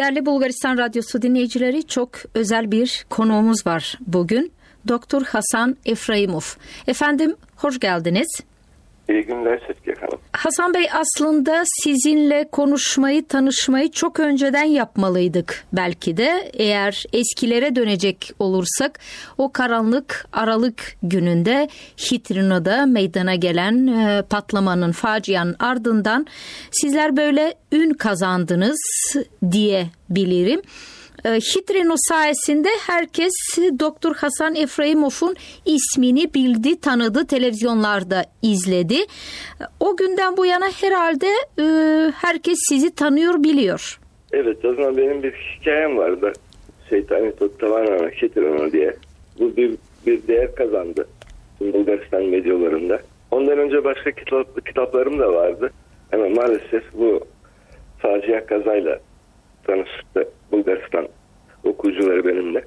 Değerli Bulgaristan Radyosu dinleyicileri, çok özel bir konuğumuz var bugün. Doktor Hasan Efraimov. Efendim, hoş geldiniz. İyi günler Setki Hanım. Hasan Bey, aslında sizinle konuşmayı, tanışmayı çok önceden yapmalıydık belki de. Eğer eskilere dönecek olursak, o karanlık Aralık gününde Hitrino'da meydana gelen patlamanın, facianın ardından sizler böyle ün kazandınız diyebilirim. Hitrino sayesinde herkes Doktor Hasan Efraimov'un ismini bildi, tanıdı, televizyonlarda izledi. O günden bu yana herhalde herkes sizi tanıyor, biliyor. Evet, o zaman benim bir hikayem vardı. Şeytani Tottavanana Hitrino diye. Bu bir değer kazandı Bulgaristan medyalarında. Ondan önce başka kitaplarım da vardı. Ama maalesef bu facia kazayla tanıştı Bulgaristan okuyucuları benimle.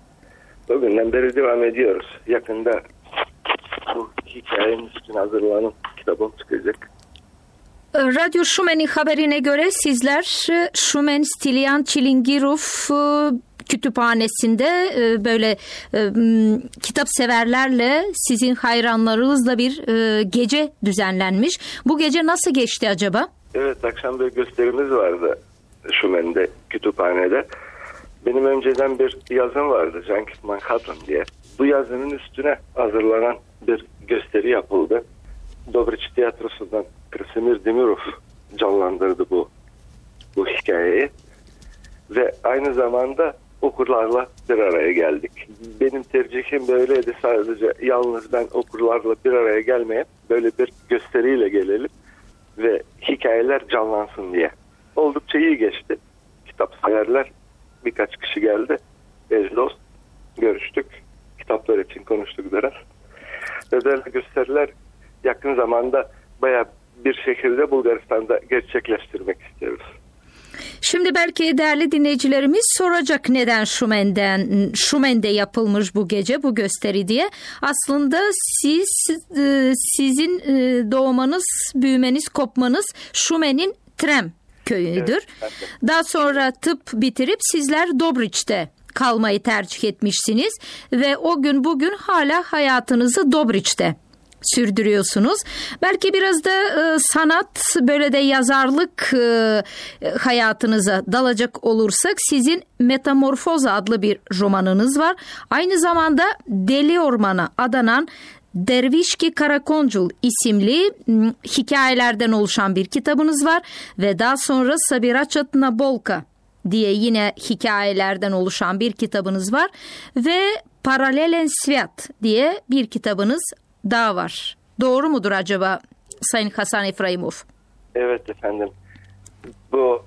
O günden beri devam ediyoruz. Yakında bu hikayenin üstüne hazırlanan kitabım çıkacak. Radyo Şumen'in haberine göre sizler Şumen Stilian Çilingirov kütüphanesinde böyle kitap severlerle, sizin hayranlarınızla bir gece düzenlenmiş. Bu gece nasıl geçti acaba? Evet, akşam bir gösterimiz vardı Şumen'de, kütüphanede. Benim önceden bir yazım vardı, Junket Manhattan diye. Bu yazının üstüne hazırlanan bir gösteri yapıldı. Dobriç Tiyatrosu'ndan Krasimir Demirov canlandırdı bu hikayeyi. Ve aynı zamanda okurlarla bir araya geldik. Benim tercihim böyleydi, sadece yalnız ben okurlarla bir araya gelmeyip böyle bir gösteriyle gelelim ve hikayeler canlansın diye. Oldukça iyi geçti. Kitap severler birkaç kişi geldi. Eş dost görüştük. Kitaplar için konuştuk biraz. Özel gösteriler yakın zamanda bayağı bir şekilde Bulgaristan'da gerçekleştirmek istiyoruz. Şimdi belki değerli dinleyicilerimiz soracak, neden Şumen'de yapılmış bu gece, bu gösteri diye. Aslında sizin doğmanız, büyümeniz, kopmanız Şumen'in Trem köyüdür. Evet. Daha sonra tıp bitirip sizler Dobriç'te kalmayı tercih etmişsiniz ve o gün bugün hala hayatınızı Dobriç'te sürdürüyorsunuz. Belki biraz da sanat, böyle de yazarlık hayatınıza dalacak olursak, sizin Metamorfoza adlı bir romanınız var. Aynı zamanda Deli Orman'a adanan Dervişki Karakoncul isimli hikayelerden oluşan bir kitabınız var ve daha sonra Sabirachatna Bolka diye yine hikayelerden oluşan bir kitabınız var ve Paralelen Sviat diye bir kitabınız daha var. Doğru mudur acaba Sayın Hasan Efraimov? Evet efendim. Bu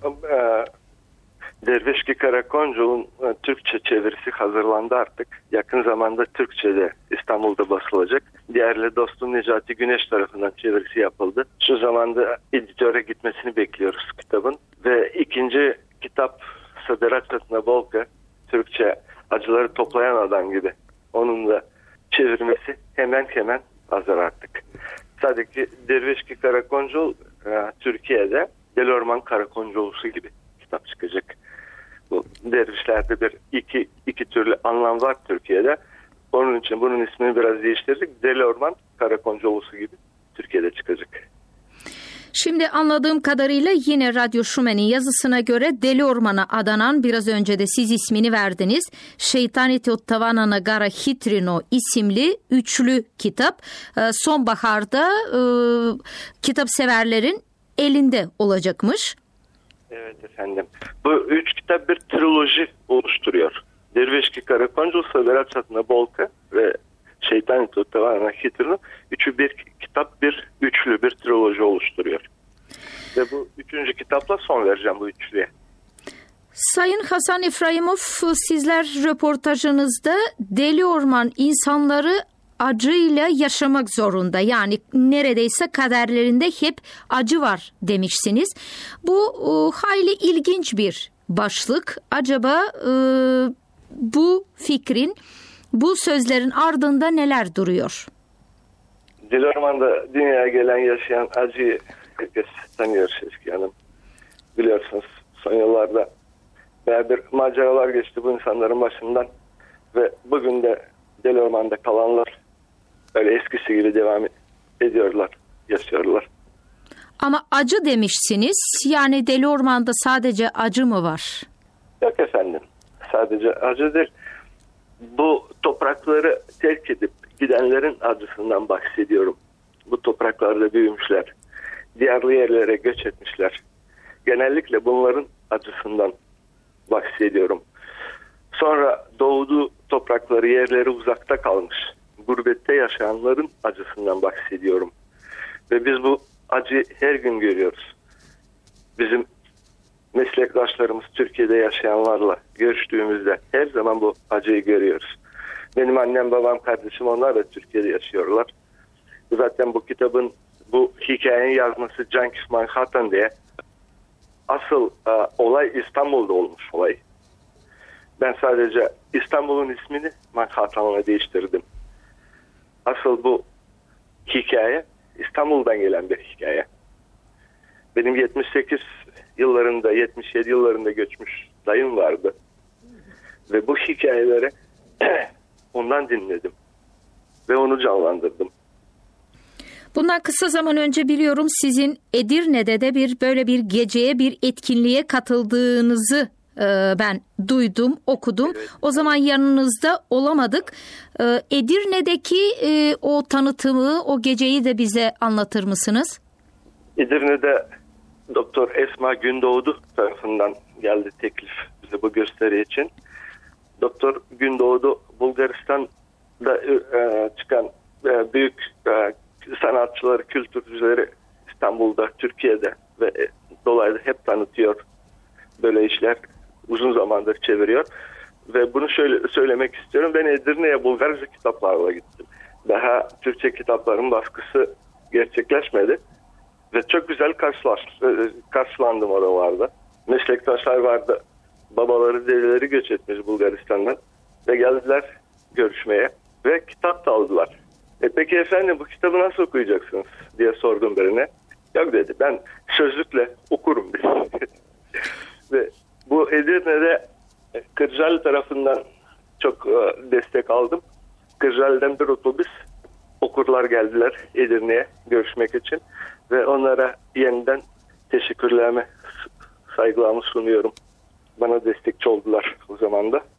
Dervişki Karakoncul'un Türkçe çevirisi hazırlandı artık. Yakın zamanda Türkçe'de İstanbul'da basılacak. Değerli dostum Necati Güneş tarafından çevirisi yapıldı. Şu zamanda editöre gitmesini bekliyoruz kitabın. Ve ikinci kitap Sabirachatna Bolka, Türkçe acıları toplayan adam gibi. Onun da çevirmesi hemen hazır artık. Sadece Dervişki Karakoncul Türkiye'de Delorman Karakonculusu gibi kitap çıkacak. Bu dervişlerde iki türlü anlam var Türkiye'de. Onun için bunun ismini biraz değiştirdik. Delorman Karakonculusu gibi Türkiye'de çıkacak. Şimdi anladığım kadarıyla yine Radyo Şumen'in yazısına göre Deli Orman'a adanan, biraz önce de siz ismini verdiniz, Şeytani Tottavanana Gara Hitrino isimli üçlü kitap sonbaharda kitap severlerin elinde olacakmış. Evet efendim. Bu üç kitap bir triloji oluşturuyor. Dervişki Karakoncul, Sabirachatna Bolka ve Şeytani Tottavanana Hitrino. Üçü bir kitap, bir üçlü, bir triloji oluşturuyor. Ve bu üçüncü kitapla son vereceğim bu üçlüye. Sayın Hasan Efraimov, sizler röportajınızda Deli Orman insanları acıyla yaşamak zorunda, yani neredeyse kaderlerinde hep acı var demişsiniz. Bu hayli ilginç bir başlık. Acaba bu fikrin, bu sözlerin ardında neler duruyor? Deli Orman'da dünyaya gelen, yaşayan acıyı herkes tanıyor Şevki Hanım. Biliyorsunuz son yıllarda bir maceralar geçti bu insanların başından ve bugün de Deliorman'da kalanlar öyle eskisi gibi devam ediyorlar, yaşıyorlar. Ama acı demişsiniz. Yani Deliorman'da sadece acı mı var? Yok efendim. Sadece acı değil. Bu toprakları terk edip gidenlerin acısından bahsediyorum. Bu topraklarda büyümüşler. Diğer yerlere göç etmişler. Genellikle bunların acısından bahsediyorum. Sonra doğduğu toprakları, yerleri uzakta kalmış. Gurbette yaşayanların acısından bahsediyorum. Ve biz bu acıyı her gün görüyoruz. Bizim meslektaşlarımız Türkiye'de yaşayanlarla görüştüğümüzde her zaman bu acıyı görüyoruz. Benim annem, babam, kardeşim onlar da Türkiye'de yaşıyorlar. Zaten bu kitabın, bu hikayenin yazması Junkies Manhattan diye. Asıl olay İstanbul'da olmuş olay. Ben sadece İstanbul'un ismini Manhattan'la değiştirdim. Asıl bu hikaye İstanbul'dan gelen bir hikaye. Benim 78 yıllarında, 77 yıllarında göçmüş dayım vardı. Ve bu hikayeleri ondan dinledim. Ve onu canlandırdım. Bundan kısa zaman önce biliyorum sizin Edirne'de de böyle bir geceye, bir etkinliğe katıldığınızı ben duydum, okudum. Evet. O zaman yanınızda olamadık. Edirne'deki o tanıtımı, o geceyi de bize anlatır mısınız? Edirne'de Doktor Esma Gündoğdu tarafından geldi teklif bize bu gösteri için. Doktor Gündoğdu Bulgaristan'da çıkan büyük sanatçıları, kültürcüleri İstanbul'da, Türkiye'de ve dolayısıyla hep tanıtıyor. Böyle işler uzun zamandır çeviriyor. Ve bunu şöyle söylemek istiyorum. Ben Edirne'ye Bulgarca kitaplarla gittim. Daha Türkçe kitapların baskısı gerçekleşmedi. Ve çok güzel karşılandım oralarda. Meslektaşlar vardı. Babaları, dedeleri göç etmiş Bulgaristan'dan. Ve geldiler görüşmeye. Ve kitap da aldılar. Peki efendim bu kitabı nasıl okuyacaksınız diye sordum birine. Yok dedi, ben sözlükle okurum dedi. Ve bu Edirne'de Kırcalı tarafından çok destek aldım. Kırcalı'dan bir otobüs okurlar geldiler Edirne'ye görüşmek için. Ve onlara yeniden teşekkürlerimi, saygılarımı sunuyorum. Bana destekçi oldular o zaman da.